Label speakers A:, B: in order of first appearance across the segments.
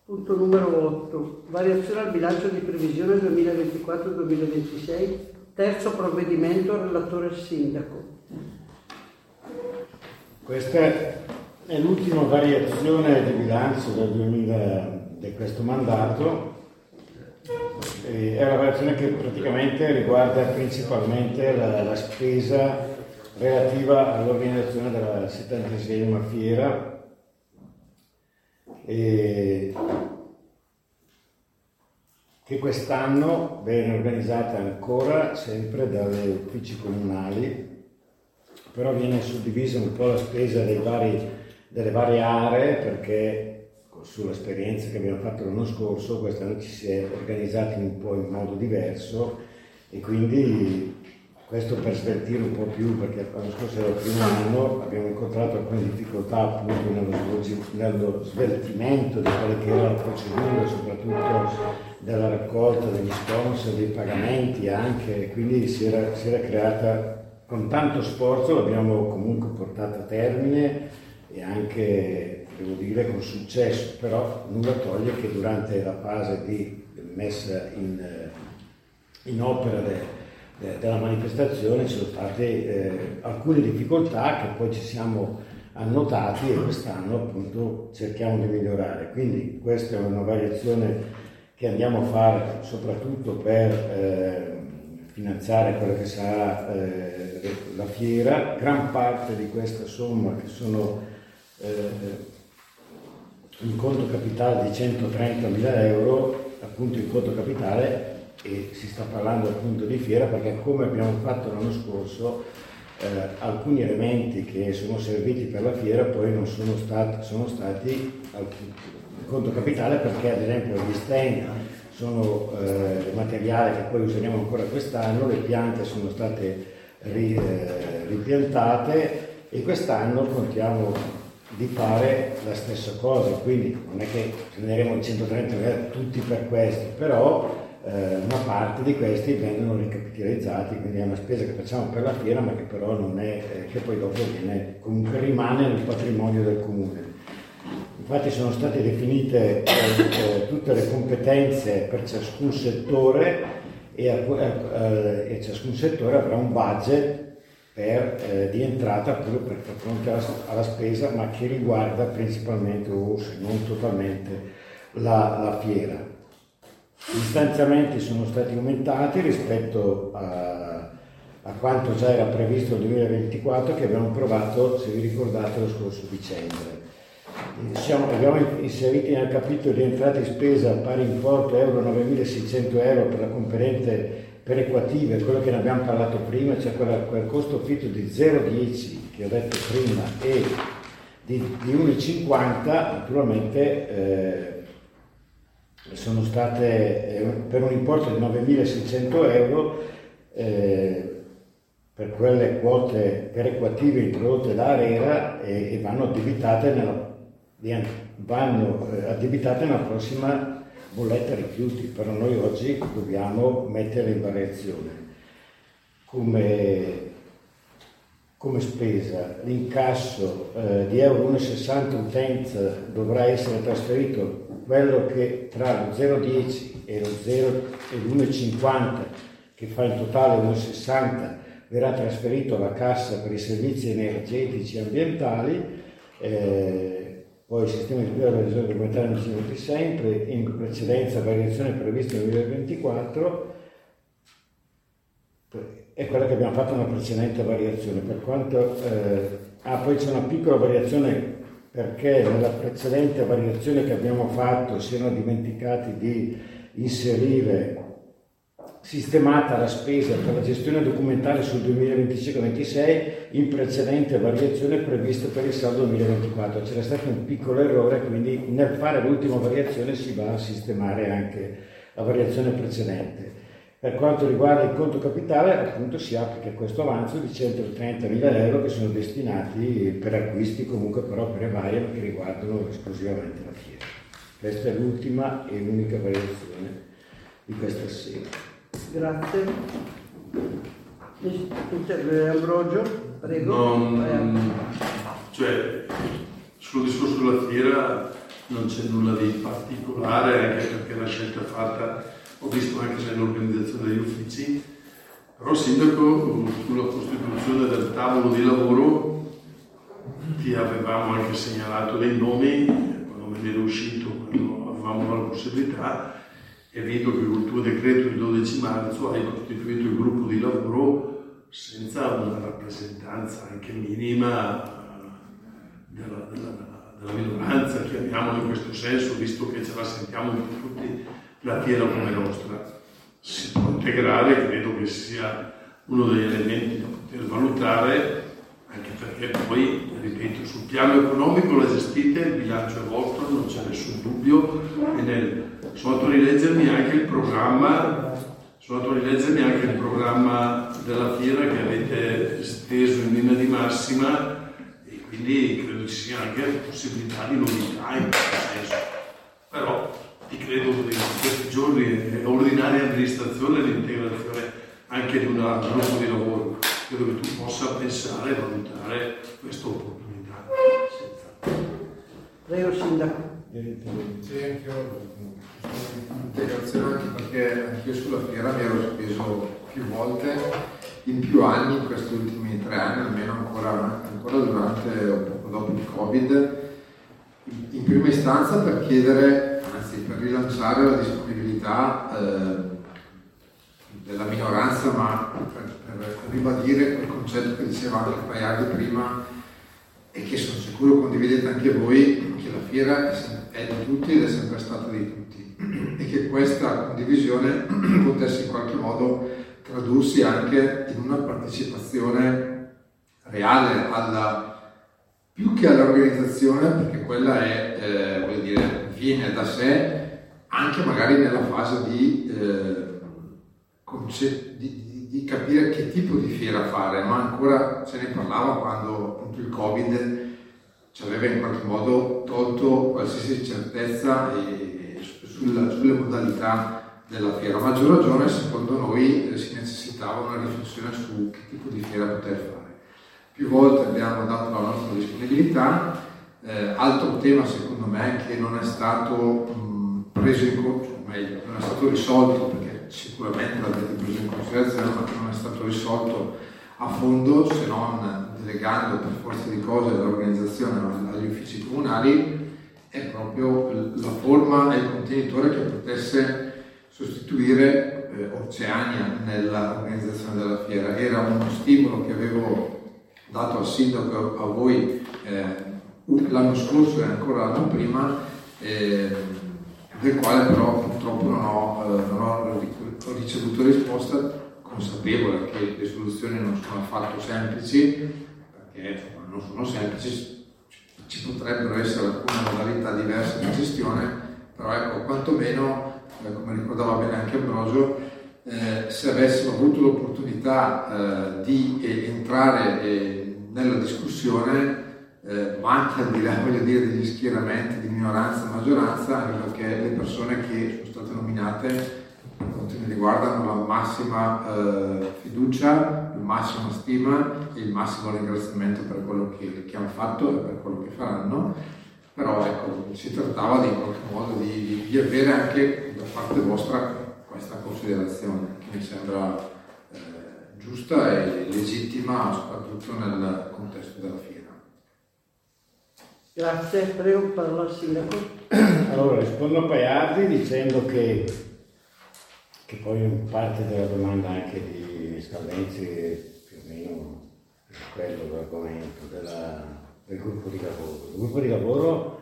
A: Punto numero 8. Variazione al bilancio di previsione 2024-2026. Terzo provvedimento, relatore sindaco.
B: Questa è l'ultima variazione di bilancio di questo mandato. È una variazione che praticamente riguarda principalmente la spesa relativa all'organizzazione della 76esima fiera, che quest'anno viene organizzata ancora sempre dagli uffici comunali, però viene suddivisa un po' la spesa delle varie aree, perché sull'esperienza che abbiamo fatto l'anno scorso quest'anno ci si è organizzati un po' in modo diverso, e quindi questo per sveltire un po' più, perché l'anno scorso era il primo anno, abbiamo incontrato alcune difficoltà appunto nello sveltimento di quella che era la procedura, soprattutto della raccolta degli sponsor, dei pagamenti anche, quindi si era creata con tanto sforzo, l'abbiamo comunque portata a termine e anche, devo dire, con successo, però nulla toglie che durante la fase di messa in opera della manifestazione ci sono state alcune difficoltà che poi ci siamo annotati, e quest'anno appunto cerchiamo di migliorare. Quindi questa è una variazione che andiamo a fare soprattutto per finanziare quella che sarà la fiera. Gran parte di questa somma, che sono in conto capitale di 130.000 euro, appunto in conto capitale, e si sta parlando appunto di fiera perché, come abbiamo fatto l'anno scorso, alcuni elementi che sono serviti per la fiera poi non sono stati in conto capitale, perché ad esempio gli stand sono materiale che poi useremo ancora quest'anno, le piante sono state ripiantate, e quest'anno contiamo di fare la stessa cosa, quindi non è che prenderemo 130.000 tutti per questo, però una parte di questi vengono ricapitalizzati, quindi è una spesa che facciamo per la fiera, ma che però non è, che poi dopo comunque rimane nel patrimonio del comune. Infatti sono state definite tutte le competenze per ciascun settore, e ciascun settore avrà un budget di entrata proprio per far fronte alla spesa, ma che riguarda principalmente, o se non totalmente, la fiera. Gli stanziamenti sono stati aumentati rispetto a quanto già era previsto nel 2024, che abbiamo approvato, se vi ricordate, lo scorso dicembre. Abbiamo inseriti nel capitolo di entrate e spesa pari importo euro 9.600 euro per la componente perequativa, quello che ne abbiamo parlato prima, cioè quel costo fitto di 0,10 che ho detto prima, e di 1,50 naturalmente sono state per un importo di 9.600 euro per quelle quote perequative introdotte da ARERA, e vanno addebitate nella prossima bolletta rifiuti. Però noi oggi dobbiamo mettere in variazione come spesa l'incasso di euro 1,60 utenza. Dovrà essere trasferito quello che tra lo 0,10 e l'1,50, che fa in totale 1,60, verrà trasferito alla cassa per i servizi energetici e ambientali. Poi il sistema di realizzazione documentale non si noti sempre, in precedenza variazione prevista nel 2024, è quella che abbiamo fatto una precedente variazione. Per quanto poi c'è una piccola variazione, perché nella precedente variazione che abbiamo fatto si erano dimenticati di inserire sistemata la spesa per la gestione documentale sul 2025-26 in precedente variazione prevista per il saldo 2024. C'era stato un piccolo errore, quindi nel fare l'ultima variazione si va a sistemare anche la variazione precedente. Per quanto riguarda il conto capitale, appunto si applica questo avanzo di 130.000 euro che sono destinati per acquisti, comunque però per varie, ma che riguardano esclusivamente la fiera. Questa è l'ultima e l'unica variazione di questa sera.
A: Grazie. Ambrogio, prego.
C: Cioè, sul discorso della fiera non c'è nulla di particolare, anche perché la scelta fatta, ho visto anche nell'organizzazione degli uffici, però Sindaco, sulla costituzione del tavolo di lavoro ti avevamo anche segnalato dei nomi, quando me ne ero uscito, quando avevamo la possibilità, e vedo che col tuo decreto il 12 marzo hai costituito il gruppo di lavoro senza una rappresentanza anche minima della minoranza, chiamiamola in questo senso, visto che ce la sentiamo un po' tutti la fiera come nostra. Si può integrare, credo che sia uno degli elementi da poter valutare, anche perché poi, ripeto, sul piano economico la gestite, il bilancio è vostro, non c'è nessun dubbio, e sono andato a rileggermi anche il programma della fiera che avete steso in linea di massima, e quindi credo ci sia anche possibilità di novità in questo senso. Però ti credo che in questi giorni è ordinaria amministrazione l'integrazione anche di un gruppo di lavoro. Credo che tu possa pensare e valutare questa opportunità.
A: Prego, Sindaco.
D: Sì, anch'io integrazione, anche perché anch'io sulla fiera mi ero speso più volte, in più anni, in questi ultimi 3 anni, almeno ancora durante o poco dopo il Covid, in prima istanza per chiedere, anzi per rilanciare la disponibilità della minoranza, ma per ribadire quel concetto che diceva anche Paiardi prima e che sono sicuro condividete anche voi, che la fiera è di tutti ed è sempre stata di tutti, e che questa condivisione potesse in qualche modo tradursi anche in una partecipazione reale più che all'organizzazione, perché quella è, voglio dire, viene da sé anche magari nella fase di capire che tipo di fiera fare, ma ancora se ne parlava quando appunto il Covid ci aveva in qualche modo tolto qualsiasi certezza sulle modalità della fiera. A maggior ragione, secondo noi, si necessitava una riflessione su che tipo di fiera poter fare. Più volte abbiamo dato la nostra disponibilità. Altro tema, secondo me, che non è stato preso in conto, meglio, non è stato risolto, perché sicuramente l'avete preso in considerazione, ma non è stato risolto a fondo, se non delegando per forza di cose l'organizzazione agli uffici comunali, è proprio la forma e il contenitore che potesse sostituire Oceania nell'organizzazione della fiera. Era uno stimolo che avevo dato al sindaco, a voi, l'anno scorso e ancora l'anno prima, del quale però purtroppo non ho ricevuto risposta, consapevole che le soluzioni non sono affatto semplici, perché non sono semplici, ci potrebbero essere alcune modalità diverse di gestione, però ecco, quantomeno, come ricordava bene anche Ambrogio, se avessimo avuto l'opportunità di entrare nella discussione, ma anche al di là, voglio dire, degli schieramenti di minoranza e maggioranza, anche perché le persone che sono state nominate per quanto mi riguarda hanno la massima fiducia, la massima stima e il massimo ringraziamento per quello che hanno fatto e per quello che faranno. Però ecco, si trattava di in qualche modo di avere anche da parte vostra questa considerazione, che mi sembra giusta e legittima, soprattutto nel contesto della fiera.
A: Grazie, prego, parola al Sindaco.
B: Allora, rispondo a Paiardi dicendo che poi in parte della domanda anche di Scaldenzi più o meno quello l'argomento del gruppo di lavoro. Il gruppo di lavoro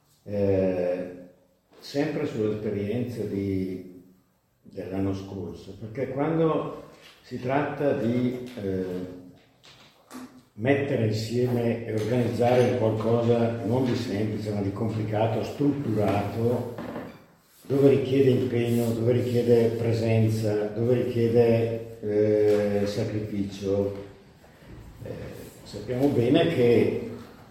B: sempre sulle esperienze dell'anno scorso, perché quando si tratta di mettere insieme e organizzare qualcosa non di semplice ma di complicato, strutturato, dove richiede impegno, dove richiede presenza, dove richiede sacrificio, sappiamo bene che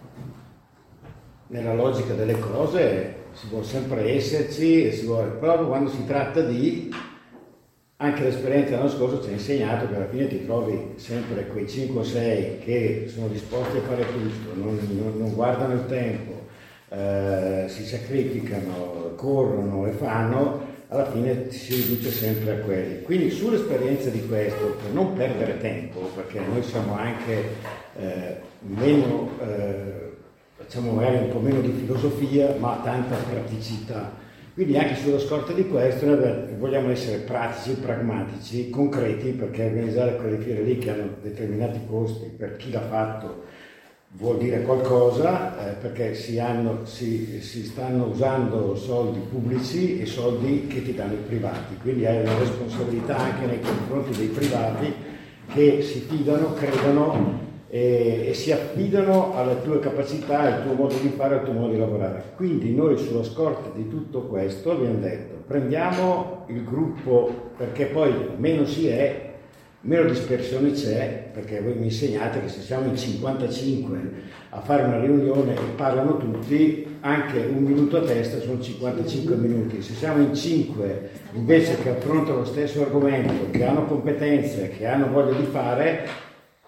B: nella logica delle cose si vuole sempre esserci e si vuole, proprio quando si tratta di, anche l'esperienza dell'anno scorso ci ha insegnato che alla fine ti trovi sempre quei 5 o 6 che sono disposti a fare tutto, non guardano il tempo, si sacrificano, corrono e fanno, alla fine si riduce sempre a quelli. Quindi sull'esperienza di questo, per non perdere tempo, perché noi siamo anche meno, facciamo magari un po' meno di filosofia, ma tanta praticità. Quindi anche sulla scorta di questo noi vogliamo essere pratici, pragmatici, concreti, perché organizzare quelle fiere lì che hanno determinati costi per chi l'ha fatto vuol dire qualcosa, perché si stanno usando soldi pubblici e soldi che ti danno i privati, quindi hai una responsabilità anche nei confronti dei privati che si fidano, credono e si affidano alle tue capacità, al tuo modo di fare, al tuo modo di lavorare. Quindi noi sulla scorta di tutto questo abbiamo detto prendiamo il gruppo, perché poi meno si è, meno dispersione c'è, perché voi mi insegnate che se siamo in 55 a fare una riunione e parlano tutti, anche un minuto a testa sono 55 minuti. Se siamo in 5 invece che affrontano lo stesso argomento, che hanno competenze, che hanno voglia di fare,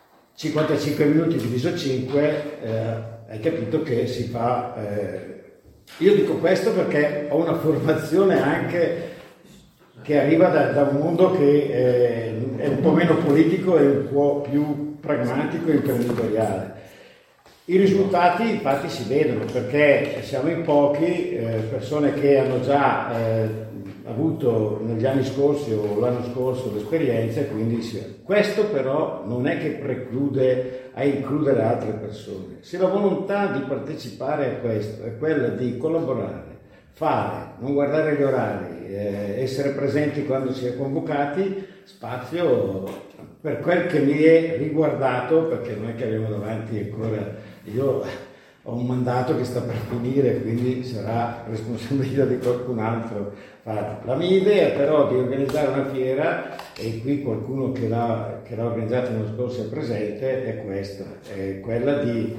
B: 55 minuti diviso 5, hai capito che si fa... Io dico questo perché ho una formazione anche che arriva da un mondo che è un po' meno politico e un po' più pragmatico e imprenditoriale. I risultati infatti si vedono perché siamo in pochi, persone che hanno già avuto negli anni scorsi o l'anno scorso l'esperienza, quindi questo però non è che preclude a includere altre persone. Se la volontà di partecipare a questo è quella di collaborare, fare, non guardare gli orari, essere presenti quando si è convocati, spazio per quel che mi è riguardato, perché non è che abbiamo davanti ancora, io ho un mandato che sta per finire, quindi sarà responsabilità di qualcun altro farlo. La mia idea però di organizzare una fiera, e qui qualcuno che l'ha organizzata l'anno scorso è presente, è questa, è quella di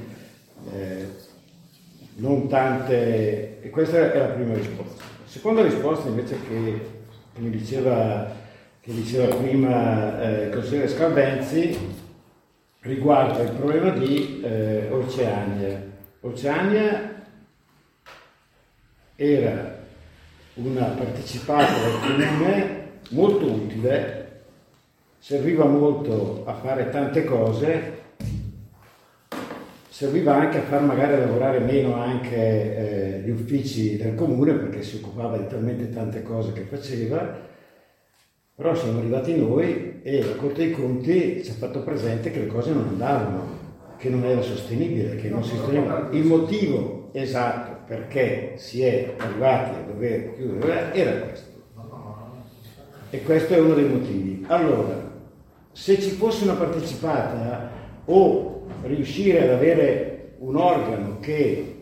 B: non tante, e questa è la prima risposta. La seconda risposta invece che mi diceva prima il consigliere Scaldenzi riguarda il problema di Oceania. Oceania era una partecipata del comune molto utile, serviva molto a fare tante cose, serviva anche a far magari lavorare meno anche gli uffici del comune, perché si occupava di talmente tante cose che faceva. Però siamo arrivati noi e la Corte dei Conti ci ha fatto presente che le cose non andavano, che non era sostenibile, che non si sosteneva. Il motivo esatto perché si è arrivati a dover chiudere era questo. E questo è uno dei motivi. Allora, se ci fosse una partecipata o riuscire ad avere un organo che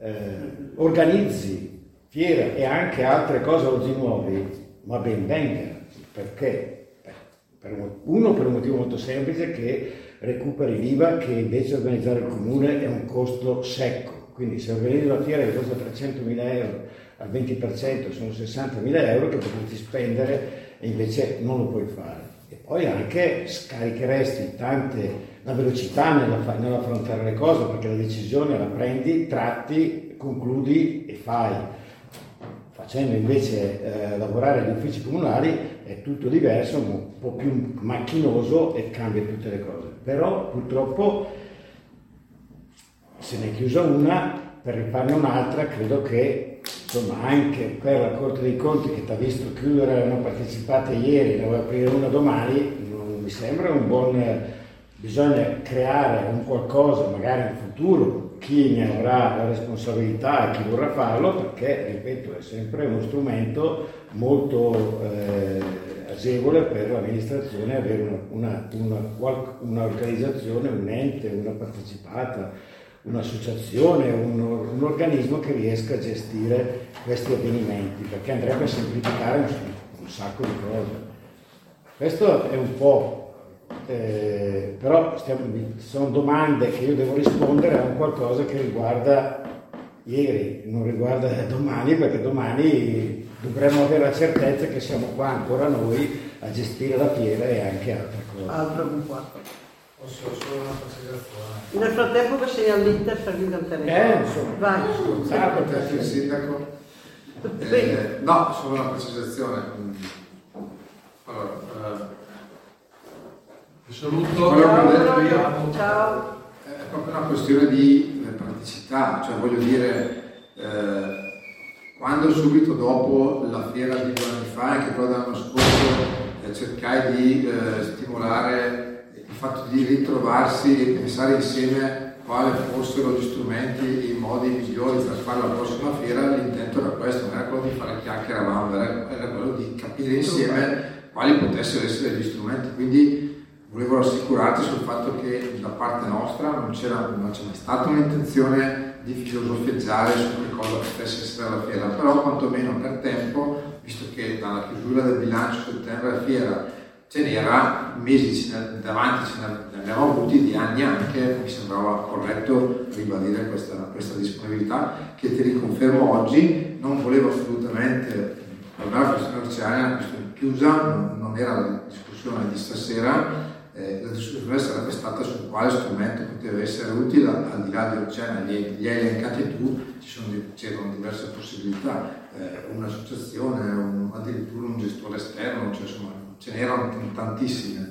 B: organizzi fiere e anche altre cose oggi nuovi, ma ben venga, perché? Per un motivo molto semplice, che recuperi l'IVA, che invece organizzare il comune è un costo secco. Quindi se organizzi una fiera che costa 300.000 euro al 20% sono 60.000 euro che potresti spendere e invece non lo puoi fare. E poi anche scaricheresti la velocità nell'affrontare le cose, perché la decisione la prendi, tratti, concludi e fai. Facendo invece lavorare agli uffici comunali è tutto diverso, un po' più macchinoso e cambia tutte le cose. Però purtroppo se ne è chiusa una, per rifarne un'altra credo che insomma anche per la Corte dei Conti, che ti ha visto chiudere una partecipata ieri, ne vuoi aprire una domani, non mi sembra un buon... Bisogna creare un qualcosa magari in futuro, chi ne avrà la responsabilità e chi vorrà farlo, perché, ripeto, è sempre uno strumento molto agevole per l'amministrazione avere un'organizzazione, un ente, una partecipata, un'associazione, un organismo che riesca a gestire questi avvenimenti, perché andrebbe a semplificare un sacco di cose. Questo è un po'... però sono domande che io devo rispondere a un qualcosa che riguarda ieri, non riguarda domani, perché domani dovremmo avere la certezza che siamo qua ancora noi a gestire la fiera e anche altre cose.
A: Altro con 4.
E: Posso solo una precisazione.
A: Nel frattempo che sei all'Inter sta canteremo.
B: Insomma.
A: Vai.
D: Perché il sindaco? No, solo una precisazione. Allora,
C: saluto.
D: quello che ho detto io
A: Ciao.
D: è proprio una questione di praticità, cioè voglio dire, quando subito dopo la fiera di 2 anni fa, anche quella dell'anno scorso, cercai di stimolare il fatto di ritrovarsi e pensare insieme quali fossero gli strumenti e i modi migliori per fare la prossima fiera, l'intento era questo, non era quello di fare chiacchiere, era quello di capire insieme quali potessero essere gli strumenti. Quindi volevo rassicurarti sul fatto che da parte nostra non c'è mai stata un'intenzione di filosofeggiare su che cosa potesse essere la fiera, però quantomeno per tempo, visto che dalla chiusura del bilancio settembre alla fiera ce n'era mesi davanti, ce ne abbiamo avuti di anni anche, mi sembrava corretto ribadire questa disponibilità che ti riconfermo oggi. Non volevo assolutamente, per me la questione oceanica è una questione chiusa, non era la discussione di stasera. La discussione sarebbe stata su quale strumento poteva essere utile, al di là dell'oceano, li hai elencati tu, c'erano diverse possibilità, un'associazione, addirittura un gestore esterno, cioè, insomma, ce n'erano tantissime.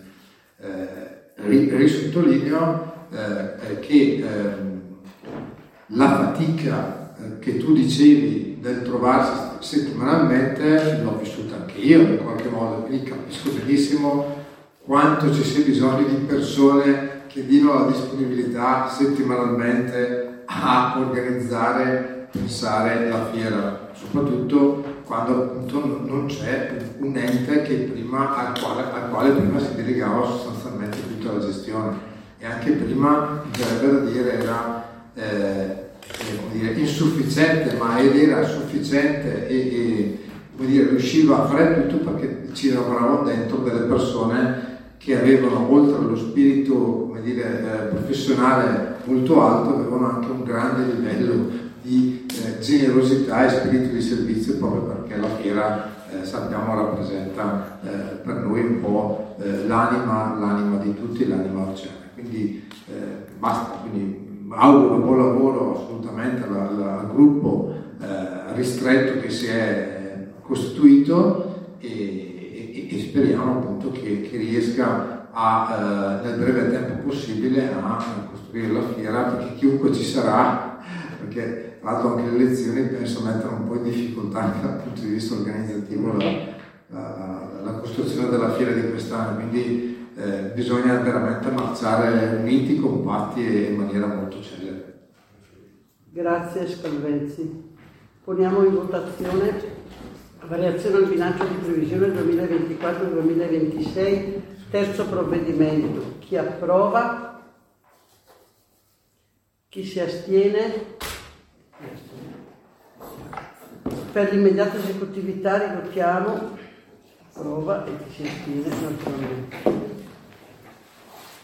D: Risottolineo che la fatica che tu dicevi del trovarsi settimanalmente l'ho vissuta anche io in qualche modo, quindi capisco benissimo quanto ci sia bisogno di persone che diano la disponibilità settimanalmente a organizzare, pensare la fiera, soprattutto quando appunto non c'è un ente che al quale prima si delegava sostanzialmente tutta la gestione, e anche prima, mi verrebbe da dire, era insufficiente, ma era sufficiente e riusciva a fare tutto perché ci lavoravano dentro delle persone che avevano, oltre allo spirito professionale molto alto, avevano anche un grande livello di generosità e spirito di servizio, proprio perché la fiera sappiamo rappresenta per noi un po' l'anima di tutti, l'anima oceana. Quindi basta, quindi auguro buon lavoro assolutamente al gruppo ristretto che si è costituito e speriamo appunto che riesca nel breve tempo possibile a costruire la fiera, perché chiunque ci sarà, perché tra l'altro anche le elezioni penso mettere un po' in difficoltà anche dal punto di vista organizzativo la costruzione della fiera di quest'anno, quindi bisogna veramente marciare uniti, compatti e in maniera molto celere.
A: Grazie Scalvezzi. Poniamo in votazione variazione al bilancio di previsione 2024-2026, terzo provvedimento. Chi approva? Chi si astiene? Per l'immediata esecutività rivotiamo. Approva e chi si astiene naturalmente.